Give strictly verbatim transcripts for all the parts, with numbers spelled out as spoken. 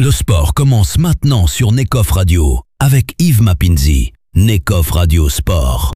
Le sport commence maintenant sur Nekoff Radio avec Yves Mapinzi. Nekoff Radio Sport.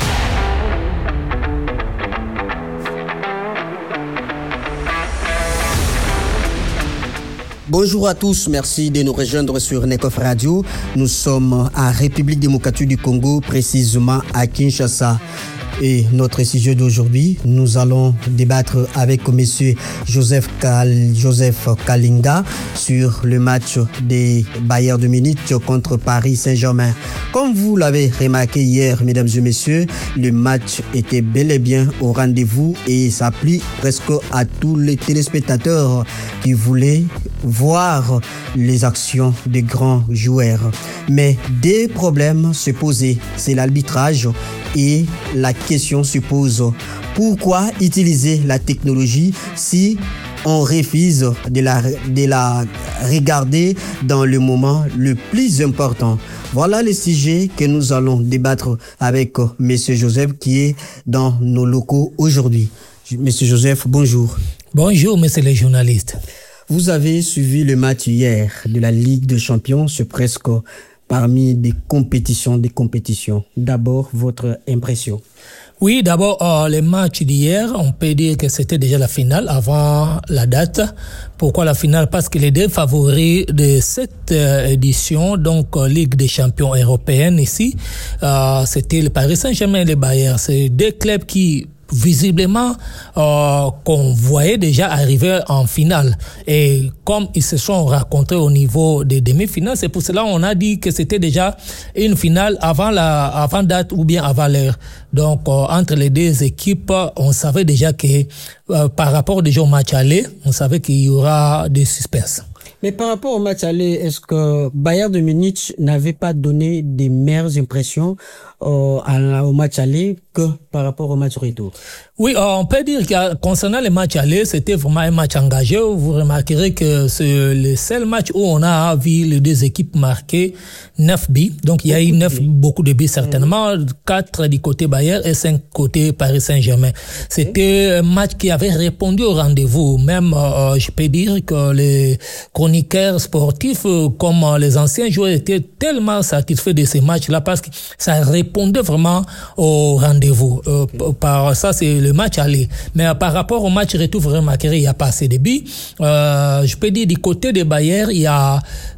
Bonjour à tous, merci de nous rejoindre sur Nekoff Radio. Nous sommes en République démocratique du Congo, précisément à Kinshasa. Et notre sujet d'aujourd'hui, nous allons débattre avec monsieur Joseph, Kal- Joseph Kalinga sur le match des Bayern de Munich contre Paris Saint-Germain. Comme vous l'avez remarqué hier, mesdames et messieurs, le match était bel et bien au rendez-vous et ça plut presque à tous les téléspectateurs qui voulaient voir les actions des grands joueurs. Mais des problèmes se posaient, c'est l'arbitrage. Et la question se pose, pourquoi utiliser la technologie si on refuse de la, de la regarder dans le moment le plus important? Voilà le sujet que nous allons débattre avec M. Joseph qui est dans nos locaux aujourd'hui. M. Joseph, bonjour. Bonjour, monsieur le journaliste. Vous avez suivi le match hier de la Ligue des Champions, c'est presque parmi des compétitions, des compétitions. D'abord, votre impression? Oui, d'abord, euh, le match d'hier, on peut dire que c'était déjà la finale avant la date. Pourquoi la finale? Parce que les deux favoris de cette euh, édition, donc euh, Ligue des champions européenne ici, euh, c'était le Paris Saint-Germain et le Bayern. C'est deux clubs qui visiblement euh, qu'on voyait déjà arriver en finale. Et comme ils se sont rencontrés au niveau des demi-finales, c'est pour cela qu'on a dit que c'était déjà une finale avant la avant date ou bien avant l'heure. Donc euh, entre les deux équipes, on savait déjà que euh, par rapport déjà au match aller, on savait qu'il y aura des suspens. Mais par rapport au match aller, est-ce que Bayern de Munich n'avait pas donné des meilleures impressions euh, à, au match aller que par rapport au match retour? Oui, euh, on peut dire que concernant le match aller, c'était vraiment un match engagé. Vous remarquerez que c'est le seul match où on a vu les deux équipes marquer neuf buts. Donc il y a eu neuf, beaucoup de buts certainement, quatre du côté Bayern et cinq côté Paris Saint-Germain. C'était un match qui avait répondu au rendez-vous. Même, euh, je peux dire que les chroniqueurs sportifs, comme les anciens joueurs, étaient tellement satisfaits de ces matchs-là parce que ça répondait vraiment au rendez-vous. Euh, par ça, c'est le match aller. Mais euh, par rapport au match retour, vous remarquerez, il n'y a pas assez de buts. Euh, je peux dire, du côté des Bayern, il y a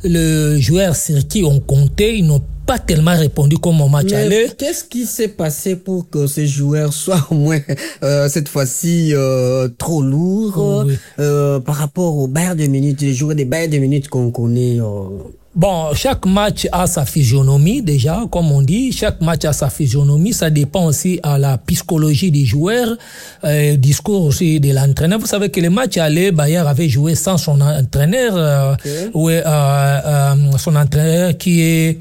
le joueur sur qui on comptait, ils n'ont pas tellement répondu comme au match aller. Qu'est-ce qui s'est passé pour que ces joueurs soient au moins euh, cette fois-ci euh, trop lourds oh, oui. euh, par rapport au Bayern de Munich, les joueurs des Bayern de Munich qu'on connaît euh... Bon, chaque match a sa physionomie déjà, comme on dit. Chaque match a sa physionomie. Ça dépend aussi à la psychologie des joueurs, euh, discours aussi de l'entraîneur. Vous savez que le match aller, Bayern avait joué sans son entraîneur, euh, okay. ouais, euh, euh, son entraîneur qui est,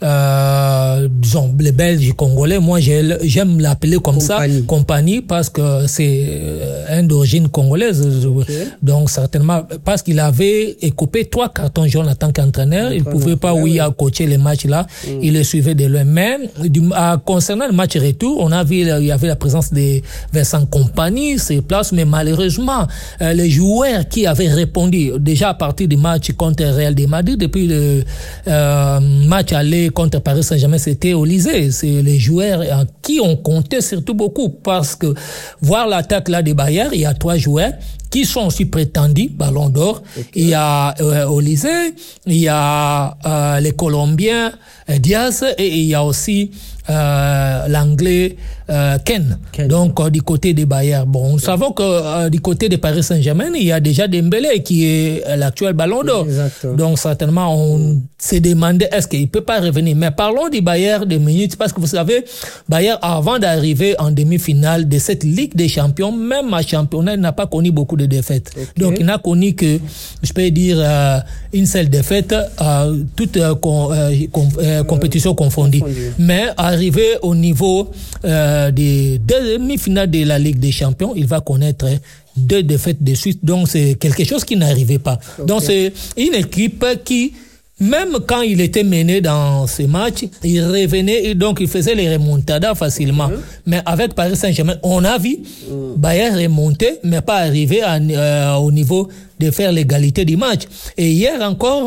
euh, disons, le Belge congolais. Moi, j'aime l'appeler comme compagnie. ça, compagnie, parce que c'est un d'origine congolaise. Okay. Donc, certainement, parce qu'il avait écopé trois cartons jaunes en tant qu'entraîneur. Il ne pouvait pas, oui, à coacher les matchs là. Mm. Il les suivait de loin. Mais du, à, concernant le match retour, on a vu, il y avait la présence de Vincent Kompany, ses places, mais malheureusement, euh, les joueurs qui avaient répondu déjà à partir du match contre Real de Madrid, depuis le euh, match aller contre Paris Saint-Germain, c'était Olysée. C'est les joueurs en qui on comptait surtout beaucoup parce que voir l'attaque là des Bayern, il y a trois joueurs qui sont aussi prétendus Ballon d'Or. Okay. Il y a euh, Olysée, il y a euh, les Colombiens euh, Diaz et il y a aussi euh, l'anglais euh, Ken. Ken. Donc euh, du côté des Bayern. Bon, nous okay. savons que euh, du côté de Paris Saint-Germain, il y a déjà Dembélé qui est euh, l'actuel Ballon d'Or. Exactement. Donc certainement on mm. s'est demandé est-ce qu'il peut pas revenir. Mais parlons du Bayern de Munich parce que vous savez, Bayern avant d'arriver en demi-finale de cette Ligue des Champions, même à championnat, il n'a pas connu beaucoup de défaites. Okay. Donc il n'a connu que, je peux dire, euh, une seule défaite, euh, toute euh, com, euh, com, euh, compétition confondue. Confondu. Mais arrivé au niveau euh, des demi-finales de la Ligue des Champions, il va connaître deux défaites de suite. Donc c'est quelque chose qui n'arrivait pas. Okay. Donc c'est une équipe qui, même quand il était mené dans ces matchs, il revenait et donc il faisait les remontadas facilement. Mmh. Mais avec Paris Saint-Germain, on a vu mmh. Bayern remonter, mais pas arriver à, euh, au niveau de faire l'égalité du match. Et hier encore,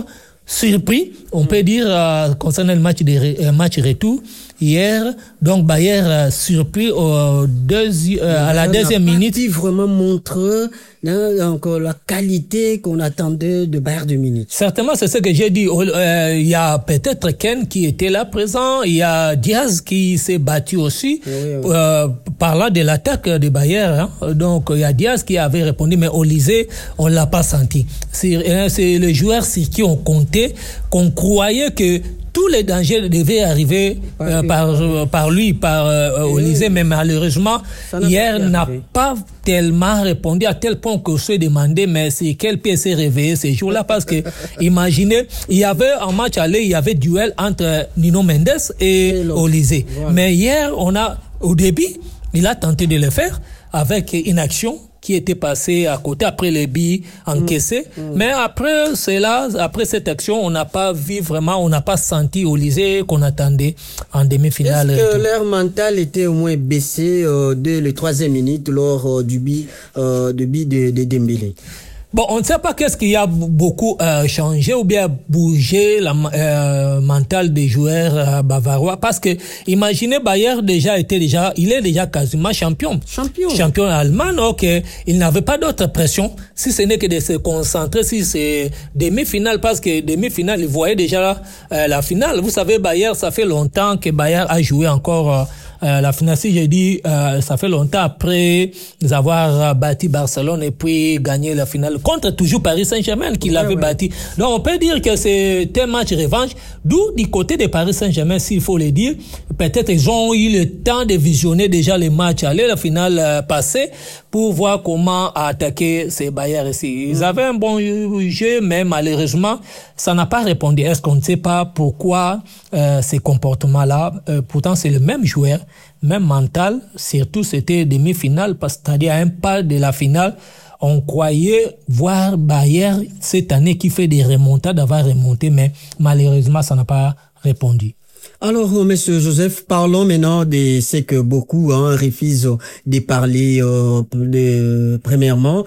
surpris, on peut dire, euh, concernant le match, de, euh, match retour. Hier, donc Bayer euh, surpris au deuxi- euh, à la deuxième minute. Il vraiment montre hein, donc, la qualité qu'on attendait de Bayern de Munich. Certainement, c'est ce que j'ai dit. Il euh, y a peut-être Ken qui était là présent. Il y a Diaz qui s'est battu aussi. Oui, oui. Euh, parlant de l'attaque de Bayer. Hein. Donc, il y a Diaz qui avait répondu, mais Olysée, on l'a pas senti. C'est, c'est le joueur sur qui on comptait, qu'on croyait que tous les dangers devaient arriver euh, par, euh, par lui, par euh, Olysée, mais malheureusement, hier n'a pas tellement répondu à tel point que se demandait, mais c'est quel pied s'est réveillé ces jours-là, parce que, imaginez, il y avait un match aller, il y avait duel entre Nuno Mendes et, et Olysée. Voilà. Mais hier, on a, au début, il a tenté de le faire avec une action qui était passé à côté après les billes encaissés. Mmh. Mmh. Mais après cela, après cette action, on n'a pas vu vraiment, on n'a pas senti Olysée qu'on attendait en demi-finale. Est-ce que leur mental était au moins baissé euh, dès les troisième minute lors euh, du billet euh, de, de, de Dembélé? Bon, on ne sait pas qu'est-ce qui a beaucoup euh, changé ou bien bougé la euh, mentale des joueurs euh, bavarois, parce que imaginez Bayer déjà était déjà, il est déjà quasiment champion, champion, champion allemand. Ok, il n'avait pas d'autre pression si ce n'est que de se concentrer si c'est demi-finale, parce que demi-finale il voyait déjà euh, la finale. Vous savez, Bayer, ça fait longtemps que Bayer a joué encore. Euh, Euh, la finale, si j'ai dit, euh, ça fait longtemps après avoir euh, battu Barcelone et puis gagné la finale contre toujours Paris Saint-Germain qui ouais, l'avait ouais. battu. Donc on peut dire que c'est un match revanche, d'où du côté de Paris Saint-Germain, s'il faut le dire, peut-être ils ont eu le temps de visionner déjà les matchs aller, la finale euh, passée, pour voir comment attaquer ces Bayern ici. Ils mmh. avaient un bon jeu, mais malheureusement, ça n'a pas répondu. Est-ce qu'on ne sait pas pourquoi euh, ces comportements-là, euh, pourtant c'est le même joueur, même mental, surtout c'était demi-finale, parce que c'est-à-dire à un pas de la finale, on croyait voir Bayern cette année qui fait des remontades, d'avoir remonté, mais malheureusement ça n'a pas répondu. Alors, monsieur Joseph, parlons maintenant de ce que beaucoup hein, refusent de parler. Euh, de, premièrement,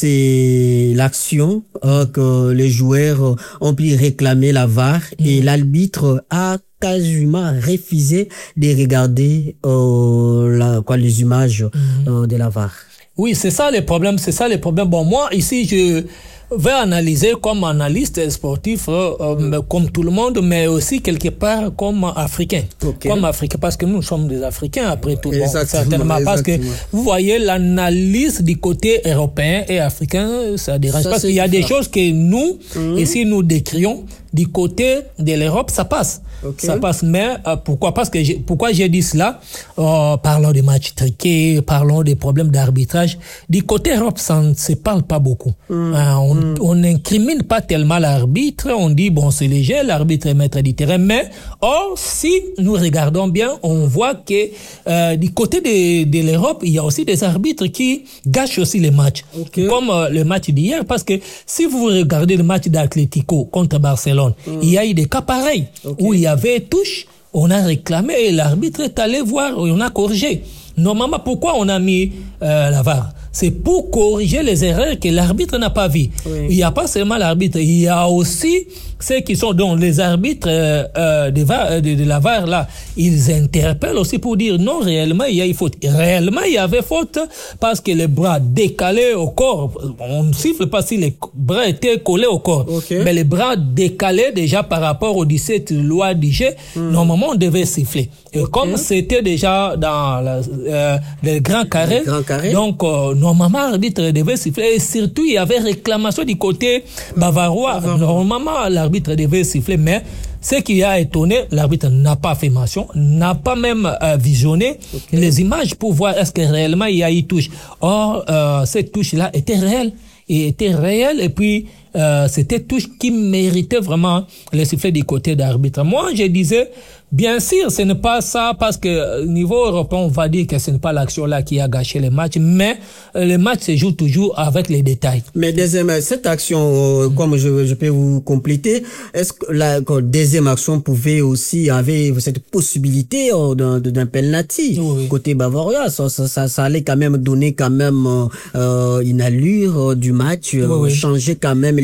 c'est l'action euh, que les joueurs ont pu réclamer la V A R mmh. et l'arbitre a quasiment refusé de regarder euh, la, quoi, les images mmh. euh, de la V A R. Oui, c'est ça le problème, c'est ça le problème. Bon, moi, ici, je vais analyser comme analyste sportif, euh, mm. comme tout le monde, mais aussi quelque part comme africain. Okay. Comme africain, parce que nous sommes des Africains après tout. Bon, certainement. Parce que vous voyez, l'analyse du côté européen et africain, ça dérange. Ça, parce qu'il y a différent. Des choses que nous, mm. ici, nous décrions. Du côté de l'Europe, ça passe. Okay. Ça passe. Mais euh, pourquoi? Parce que j'ai, pourquoi j'ai dit cela? Euh, parlons des matchs truqués, parlons des problèmes d'arbitrage. Du côté Europe, ça ne se parle pas beaucoup. Mm. Euh, on mm. on n'incrimine pas tellement l'arbitre. On dit, bon, c'est léger, l'arbitre est maître du terrain. Mais, or, si nous regardons bien, on voit que euh, du côté de, de l'Europe, il y a aussi des arbitres qui gâchent aussi les matchs. Okay. Comme euh, le match d'hier. Parce que si vous regardez le match d'Atlético contre Barcelone, Mmh. il y a eu des cas pareils okay. où il y avait touche, on a réclamé et l'arbitre est allé voir, on a corrigé. Normalement, pourquoi on a mis euh, la V A R? C'est pour corriger les erreurs que l'arbitre n'a pas vues. Oui. Il n'y a pas seulement l'arbitre, il y a aussi ceux qui sont donc les arbitres euh, euh, de, de, de la V A R là. Ils interpellent aussi pour dire non, réellement il y a eu faute. Réellement il y avait faute parce que les bras décalés au corps, on ne siffle pas si les bras étaient collés au corps, okay. mais les bras décalés déjà par rapport aux dix-sept lois du jeu, mm. normalement on devait siffler. Et okay. comme c'était déjà dans la, euh, les grands carrés, les grands carrés. donc euh, normalement l'arbitre devait siffler. Et surtout il y avait réclamation du côté bavarois. Mm. Normalement l'arbitre devait siffler, mais ce qui a étonné, l'arbitre n'a pas fait mention, n'a pas même euh, visionné okay. les images pour voir est-ce que réellement il y a eu touche. Or, euh, cette touche-là était réelle, et était réelle, et puis euh, c'était touche qui méritait vraiment le sifflet du côté d'arbitre. Moi, je disais, bien sûr, ce n'est pas ça, parce que au niveau européen, on va dire que ce n'est pas l'action-là qui a gâché le match, mais le match se joue toujours avec les détails. Mais deuxième, cette action, euh, mm. comme je, je peux vous compléter, est-ce que la deuxième action pouvait aussi avoir cette possibilité euh, d'un, d'un penalty oui. côté bavarois? Ça, ça, ça, ça allait quand même donner quand même euh, une allure euh, du match, euh, oui, oui. changer quand même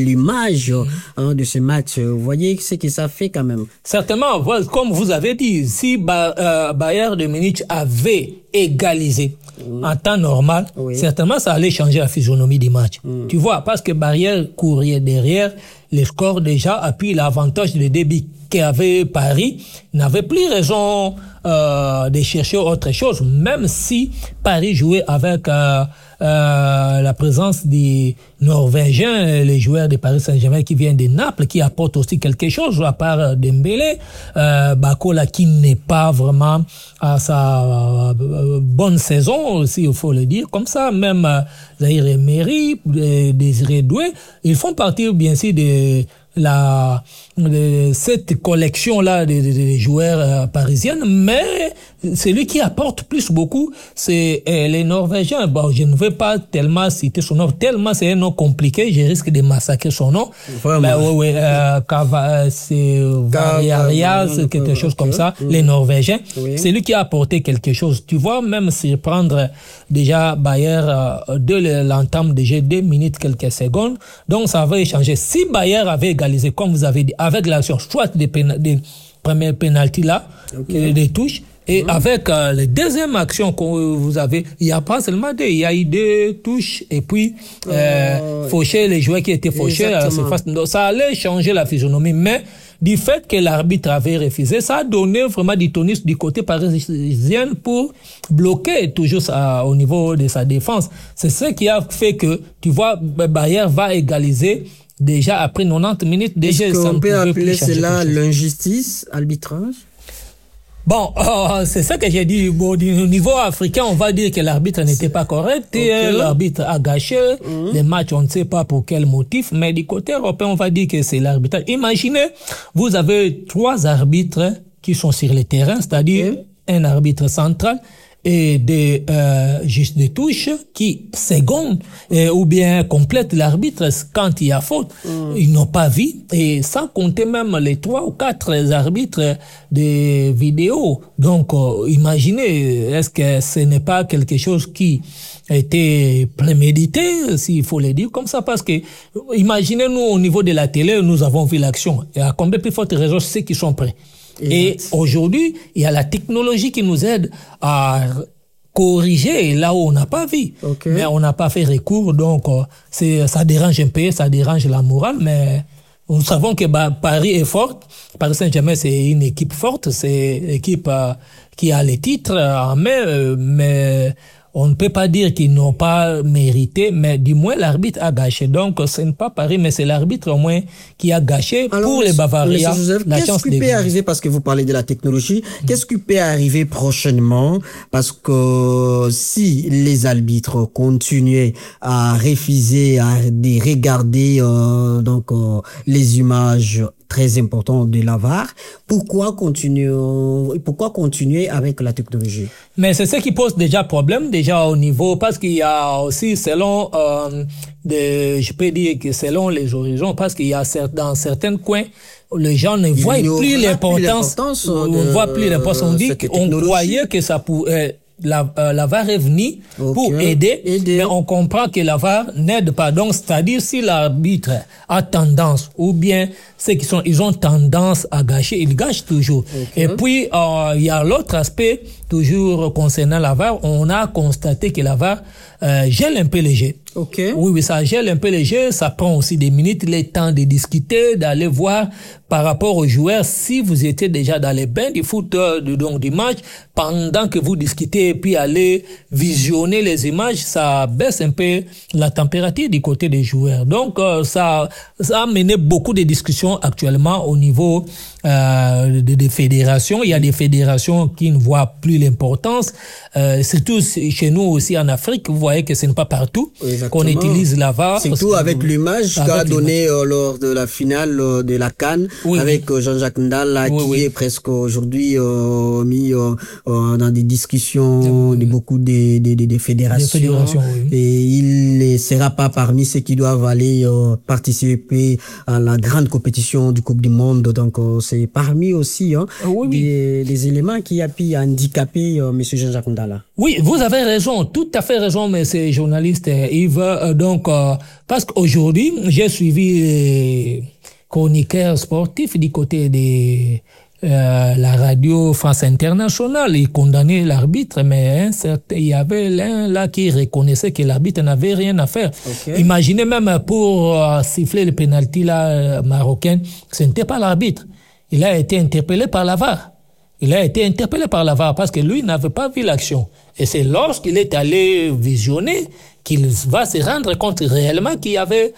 l'image hein, de ce match. Vous voyez ce que ça fait quand même. Certainement, comme vous avez dit, si ba, euh, Bayern de Munich avait égalisé mmh. en temps normal, oui. certainement ça allait changer la physionomie du match. Mmh. Tu vois, parce que Bayern courait derrière, les scores déjà, appuient l'avantage de débit qu'avait Paris, n'avait plus raison euh, de chercher autre chose, même si Paris jouait avec euh, euh, la présence des Norvégiens, les joueurs de Paris Saint-Germain qui viennent de Naples, qui apportent aussi quelque chose, à part Dembélé, euh, Bakola qui n'est pas vraiment à sa euh, bonne saison, si il faut le dire comme ça, même euh, Zahir Emery, Désiré Doué, ils font partie bien sûr de la de cette collection là de, de, de joueurs euh, parisiens, mais celui qui apporte plus beaucoup c'est euh, les Norvégiens. Bon, je ne veux pas tellement citer son nom, tellement c'est un nom compliqué, je risque de massacrer son nom. Vraiment. Ben, ouais, ouais, euh, Kava, c'est Variarias, quelque chose comme ça, mmh. les Norvégiens. Oui. C'est lui qui a apporté quelque chose. Tu vois, même si prendre déjà Bayer euh, de l'entame de jeu deux minutes quelques secondes, donc ça va échanger. Si Bayer avait égalisé, comme vous avez dit, avec l'action soit des, péna- des premières pénaltys là, okay. des touches, et mmh. avec euh, les deuxième action que vous avez, il n'y a pas seulement deux, il y a eu deux touches, et puis euh, oh. Fauché, les joueurs qui étaient fauchés à la surface. Donc, ça allait changer la physionomie, mais du fait que l'arbitre avait refusé, ça a donné vraiment du tonus du côté parisien pour bloquer toujours ça, au niveau de sa défense. C'est ce qui a fait que, tu vois, Bayer va égaliser déjà après quatre-vingt-dix minutes. Déjà, est-ce qu'on peut appeler cela l'injustice arbitrage? Bon, euh, c'est ça que j'ai dit. Bon, au niveau africain, on va dire que l'arbitre n'était pas correct. Okay. L'arbitre a gâché mmh. les matchs, on ne sait pas pour quel motif. Mais du côté européen, on va dire que c'est l'arbitrage. Imaginez, vous avez trois arbitres qui sont sur le terrain, c'est-à-dire okay. un arbitre central et des euh, juste des touches qui secondent euh, ou bien complètent l'arbitre quand il y a faute. Mm. Ils n'ont pas vu, et sans compter même les trois ou quatre arbitres de vidéo. Donc euh, imaginez, est-ce que ce n'est pas quelque chose qui a été prémédité, s'il faut le dire comme ça, parce que imaginez, nous au niveau de la télé, nous avons vu l'action, et à combien plus forte raison ceux qui sont prêts. Et aujourd'hui, il y a la technologie qui nous aide à corriger là où on n'a pas vu. Okay. Mais on n'a pas fait recours, donc c'est, ça dérange un peu, ça dérange la morale, mais nous savons que bah, Paris est forte. Paris Saint-Germain, c'est une équipe forte, c'est une équipe euh, qui a les titres en main, euh, mais on ne peut pas dire qu'ils n'ont pas mérité, mais du moins l'arbitre a gâché. Donc ce n'est pas Paris, mais c'est l'arbitre au moins qui a gâché. Alors, pour les Bavariens. Joseph, la qu'est-ce qui peut arriver, parce que vous parlez de la technologie, mmh. qu'est-ce qui peut arriver prochainement, parce que si les arbitres continuaient à refuser, à regarder euh, donc euh, les images très important de la V A R, pourquoi continuer, pourquoi continuer avec la technologie? Mais c'est ce qui pose déjà problème, déjà au niveau, parce qu'il y a aussi, selon, euh, de, je peux dire que selon les horizons, parce qu'il y a dans certains coins, les gens ne voient plus l'importance, on ne voit plus l'importance, on dit qu'on croyait que ça pouvait, La, euh, la V A R est venue okay. pour aider, aider, mais on comprend que la V A R n'aide pas. Donc, c'est-à-dire si l'arbitre a tendance, ou bien ceux qui sont, ils ont tendance à gâcher, ils gâchent toujours. Okay. Et puis, euh, il y a l'autre aspect, toujours concernant la V A R, on a constaté que la V A R euh, gèle un peu les jeux. Okay. Oui, oui, ça gèle un peu les jeux, ça prend aussi des minutes, le temps de discuter, d'aller voir par rapport aux joueurs, si vous étiez déjà dans les bains du foot, du, donc du match, pendant que vous discutez et puis aller visionner les images, ça baisse un peu la température du côté des joueurs. Donc, euh, ça, ça a mené beaucoup de discussions actuellement au niveau euh, des de fédérations. Il y a des fédérations qui ne voient plus l'importance, euh, surtout chez nous aussi en Afrique, vous voyez que ce n'est pas partout. Exactement. Qu'on utilise la V A R. Surtout avec l'image qu'a donné euh, lors de la finale euh, de la CAN, oui, avec oui. Jean-Jacques Ndala, oui, qui oui. est presque aujourd'hui euh, mis euh, euh, dans des discussions oui. de beaucoup de, de, de, de fédérations. Des fédérations oui. Et il ne sera pas parmi ceux qui doivent aller euh, participer à la grande compétition du Coupe du Monde. Donc euh, c'est parmi aussi hein, oui, oui. Des, des éléments qui a pu handicaper euh, M. Jean-Jacques Ndala. Oui, vous avez raison, tout à fait raison, monsieur journaliste Yves. Yves, euh, donc, euh, parce qu'aujourd'hui, j'ai suivi les chroniqueurs sportifs du côté des... Euh, la radio France Internationale, il condamnait l'arbitre, mais hein, certain, il y avait l'un là qui reconnaissait que l'arbitre n'avait rien à faire. Okay. Imaginez même pour euh, siffler le pénalty là, euh, marocain, ce n'était pas l'arbitre. Il a été interpellé par la V A R. Il a été interpellé par la V A R parce que lui n'avait pas vu l'action. Et c'est lorsqu'il est allé visionner qu'il va se rendre compte réellement qu'il y avait,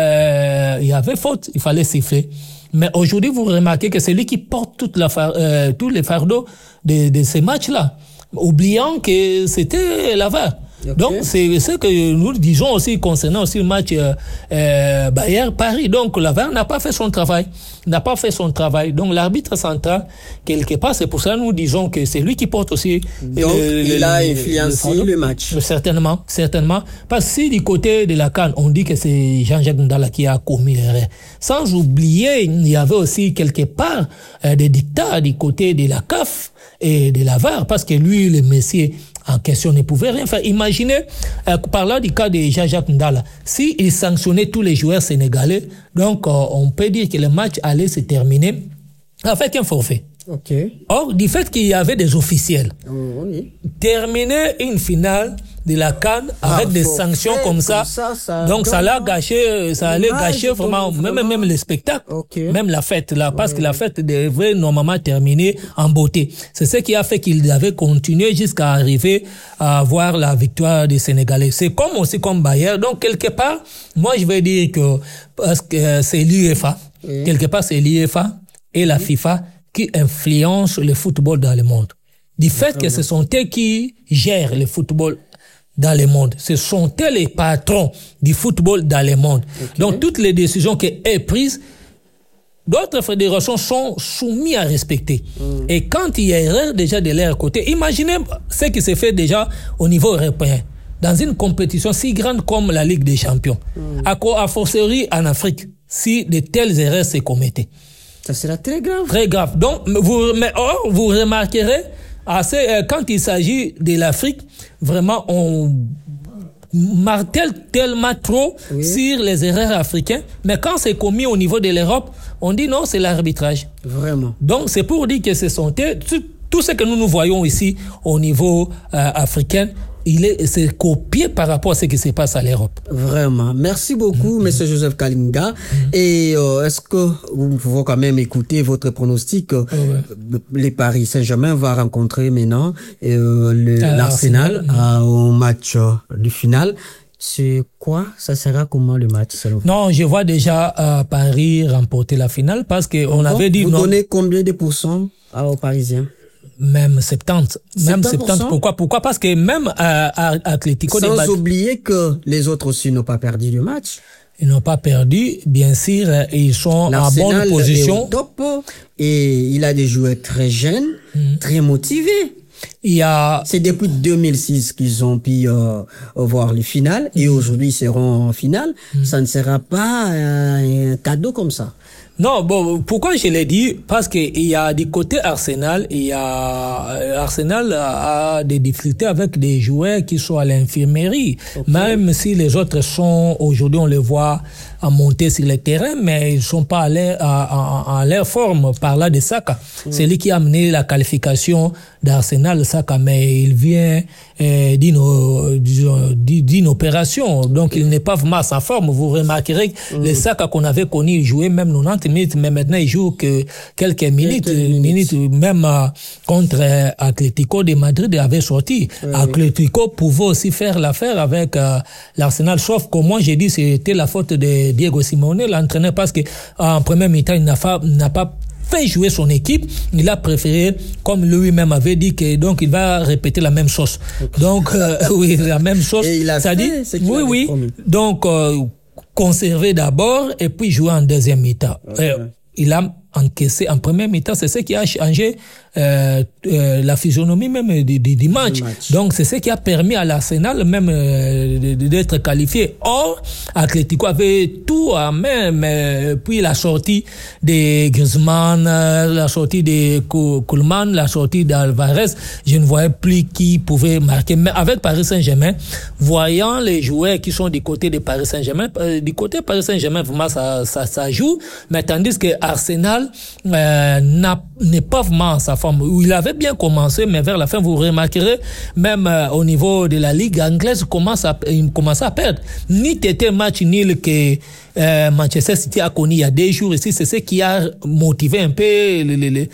euh, il y avait faute, il fallait siffler. Mais aujourd'hui, vous remarquez que c'est lui qui porte toute la far, euh, tous les fardeaux de, de ces matchs-là, oubliant que c'était la V A R. Okay. Donc, c'est ce que nous disons aussi concernant aussi le match euh, euh, Bayern-Paris. Donc, la V A R n'a pas fait son travail. N'a pas fait son travail. Donc, l'arbitre central, quelque part, c'est pour ça que nous disons que c'est lui qui porte aussi... Donc, le, il le, a influencé le, le match. Certainement, certainement. Parce que si du côté de la CAN, on dit que c'est Jean-Jacques Ndala qui a commis l'erreur. Sans oublier, il y avait aussi quelque part euh, des dictats du côté de la C A F et de la V A R, parce que lui, le messier en question ne pouvait rien faire. Imaginez, euh, parlant du cas de Jean-Jacques Ndala, s'il sanctionnait tous les joueurs sénégalais, donc euh, on peut dire que le match allait se terminer avec un forfait. Okay. Or, du fait qu'il y avait des officiels, oh, oui. terminer une finale de la CAN ah, avec des sanctions comme ça, comme ça, ça donc ça l'a gâché, ça allait gâcher vraiment, vraiment, même, même le spectacle, okay. même la fête là, parce ouais. que la fête devait normalement terminer en beauté. C'est ce qui a fait qu'il avait continué jusqu'à arriver à voir la victoire des Sénégalais. C'est comme aussi comme Bayern. Donc quelque part, moi je vais dire que parce que c'est l'UEFA, oui. quelque part c'est l'UEFA et la oui. FIFA qui influencent le football dans le monde. Du fait que ce sont eux qui gèrent le football dans le monde. Ce sont eux les patrons du football dans le monde. Okay. Donc, toutes les décisions qui sont prises, d'autres fédérations sont soumises à respecter. Mm. Et quand il y a erreur déjà de leur côté, imaginez ce qui se fait déjà au niveau européen. Dans une compétition si grande comme la Ligue des Champions, mm. à, à fortiori en Afrique, si de telles erreurs se commettaient. Ça sera très grave. Très grave. Donc, vous, mais or, vous remarquerez, assez, euh, quand il s'agit de l'Afrique, vraiment, on martèle tellement trop oui. sur les erreurs africaines. Mais quand c'est commis au niveau de l'Europe, on dit non, c'est l'arbitrage. Vraiment. Donc, c'est pour dire que ce sont tout ce que nous nous voyons ici au niveau euh, africain. Il est, c'est copié par rapport à ce qui se passe à l'Europe. Vraiment. Merci beaucoup, mm-hmm. Monsieur Joseph Kalinga. Mm-hmm. Et euh, est-ce que vous pouvez quand même écouter votre pronostic? Oh, ouais. Les Paris Saint-Germain va rencontrer maintenant euh, le, ah, l'Arsenal mm-hmm. euh, au match euh, du final. C'est quoi? Ça sera comment le match selon vous? Non, je vois déjà euh, Paris remporter la finale parce qu'on avait dit... Vous non. donnez combien de pourcents aux Parisiens? Même soixante-dix. Même soixante-dix. Pourquoi? Pourquoi? Parce que même à, à Atlético... Sans bat... oublier que les autres aussi n'ont pas perdu le match. Ils n'ont pas perdu, bien sûr. Ils sont L'Arsenal en bonne position. Est au top et il a des joueurs très jeunes, mmh. très motivés. Il y a... C'est depuis deux mille six qu'ils ont pu euh, voir les finales mmh. et aujourd'hui ils seront en finale. Mmh. Ça ne sera pas euh, un cadeau comme ça. Non, bon, pourquoi je l'ai dit? Parce qu'il y a du côté Arsenal, il y a, Arsenal a, a des difficultés avec des joueurs qui sont à l'infirmerie. Okay. Même si les autres sont, aujourd'hui, on les voit à monter sur le terrain, mais ils sont pas à leur, à, à, à leur forme. Par là de Saka. Mm. C'est lui qui a amené la qualification d'Arsenal, Saka, mais il vient euh, d'une, d'une opération. Donc, il n'est pas vraiment à sa forme. Vous remarquerez que mm. le Saka qu'on avait connu, il jouait même quatre-vingt-dix minutes, mais maintenant il joue que quelques minutes, quelques minutes. minutes même euh, contre euh, Atlético de Madrid avait sorti. Oui, Atlético oui. pouvait aussi faire l'affaire avec euh, l'Arsenal, sauf que moi j'ai dit c'était la faute de Diego Simeone, l'entraîneur, parce que en première mi-temps il n'a pas, n'a pas fait jouer son équipe, il a préféré, comme lui-même avait dit, que donc il va répéter la même chose. Okay. Donc euh, oui, la même chose. Et il a ça fait, dit, oui, oui. Promis. Donc euh, conserver d'abord et puis jouer en deuxième mi-temps. Okay. Euh, il a encaissé en première mi-temps, c'est ce qui a changé euh, euh, la physionomie même du, du, du match. match. Donc c'est ce qui a permis à l'Arsenal même euh, d'être qualifié. Or, Atlético avait tout en main, mais puis la sortie de Griezmann, la sortie de Koolman, la sortie d'Alvarez, je ne voyais plus qui pouvait marquer. Mais avec Paris Saint-Germain, voyant les joueurs qui sont du côté de Paris Saint-Germain, euh, du côté de Paris Saint-Germain, vraiment ça, ça, ça joue, mais tandis que Arsenal euh, n'a, n'est pas vraiment en sa forme. Il avait bien commencé, mais vers la fin, vous remarquerez, même euh, au niveau de la Ligue anglaise, commence à, il commence à perdre. Ni t'étais match nul que euh, Manchester City a connu il y a deux jours ici, c'est ce qui a motivé un peu les, les, les,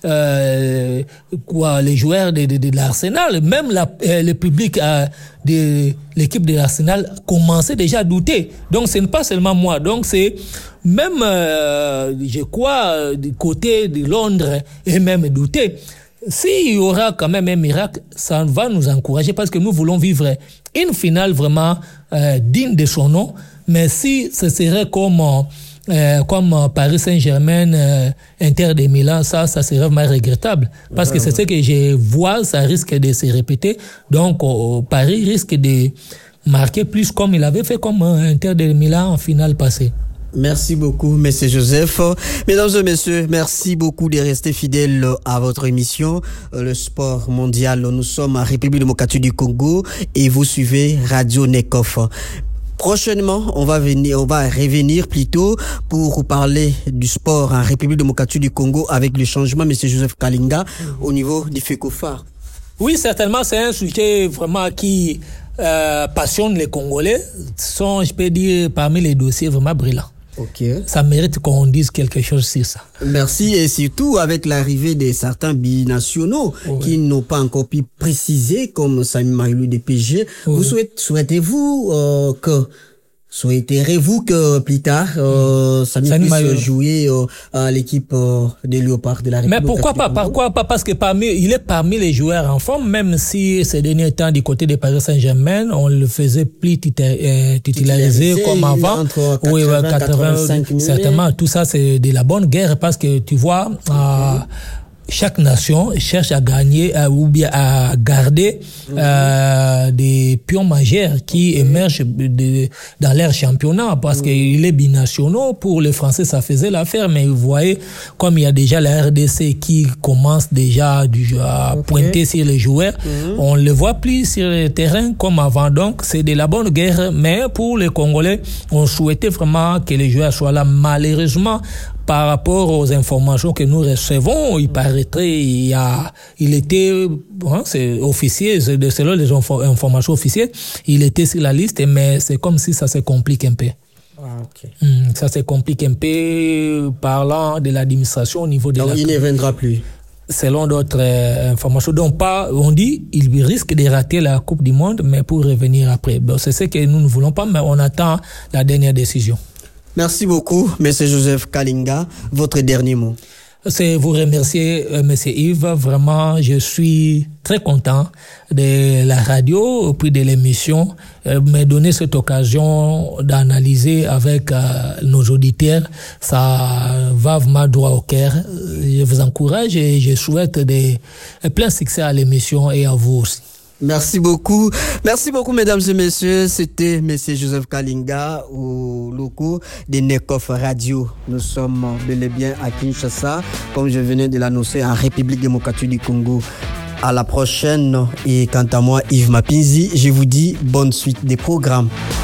euh, quoi, les joueurs de, de, de l'Arsenal. Même la, euh, le public euh, de l'équipe de l'Arsenal commençait déjà à douter. Donc ce n'est pas seulement moi. Donc c'est même, euh, je crois, du côté de Londres, et même douter. S'il y aura quand même un miracle, ça va nous encourager parce que nous voulons vivre une finale vraiment euh, digne de son nom. Mais si ce serait comme, euh, comme Paris Saint-Germain, euh, Inter de Milan, ça, ça serait vraiment regrettable. Parce ouais, que c'est ouais. ce que je vois, ça risque de se répéter. Donc, euh, Paris risque de marquer plus comme il avait fait comme Inter de Milan en finale passée. Merci beaucoup, Monsieur Joseph. Mesdames et messieurs, merci beaucoup de rester fidèles à votre émission, le sport mondial. Nous sommes en République démocratique du Congo et vous suivez Radio Nekof. Prochainement, on va venir, on va revenir plutôt pour parler du sport en République démocratique du Congo avec le changement, Monsieur Joseph Kalinga, au niveau du FECOFA. Oui, certainement, c'est un sujet vraiment qui euh, passionne les Congolais. Ce sont, je peux dire, parmi les dossiers vraiment brillants. Ok. Ça mérite qu'on dise quelque chose sur ça. Merci, et surtout avec l'arrivée de certains binationaux oui. qui n'ont pas encore pu préciser, comme Sami Mailou de P G. Oui. Vous souhaitez, souhaitez-vous euh, que Souhaiterez-vous que plus tard, euh, Sami puisse Maillot. jouer euh, à l'équipe euh, des Léopards de la République? Mais pourquoi pas? Pourquoi pas? Parce que parmi, il est parmi les joueurs en forme, même si ces derniers temps, du côté des Paris Saint-Germain, on le faisait plus titularisé, titularisé comme avant. Entre quatre-vingts, oui, quatre-vingt-cinq minutes. Certainement, tout ça, c'est de la bonne guerre parce que tu vois, euh, chaque nation cherche à gagner euh, ou bien à garder mmh. euh, des pions majeurs qui mmh. émergent de, de, dans leur championnat parce mmh. qu'il est binationaux. Pour les Français, ça faisait l'affaire, mais vous voyez, comme il y a déjà la R D C qui commence déjà du, à okay. pointer sur les joueurs, mmh. on ne le voit plus sur le terrain comme avant. Donc, c'est de la bonne guerre, mais pour les Congolais, on souhaitait vraiment que les joueurs soient là. Malheureusement, par rapport aux informations que nous recevons, il paraîtrait, il y a, il était, hein, c'est officiel, c'est selon les info, informations officielles, il était sur la liste, mais c'est comme si ça se complique un peu. Ah, okay. Hum, ça se complique un peu, parlant de l'administration au niveau de Donc la... il ne viendra plus. Selon d'autres euh, informations. Donc, pas, on dit, il risque de rater la Coupe du Monde, mais pour revenir après. Bon, c'est ce que nous ne voulons pas, mais on attend la dernière décision. Merci beaucoup, M. Joseph Kalinga. Votre dernier mot. C'est vous remercier, euh, M. Yves. Vraiment, je suis très content de la radio, puis de l'émission, euh, me donner cette occasion d'analyser avec euh, nos auditeurs. Ça va vraiment droit au cœur. Je vous encourage et je souhaite des, plein succès à l'émission et à vous aussi. Merci beaucoup. Merci beaucoup, mesdames et messieurs. C'était M. Joseph Kalinga au locaux de Nekof Radio. Nous sommes bel et bien à Kinshasa, comme je venais de l'annoncer, en République démocratique du Congo. À la prochaine. Et quant à moi, Yves Mapinzi, je vous dis bonne suite des programmes.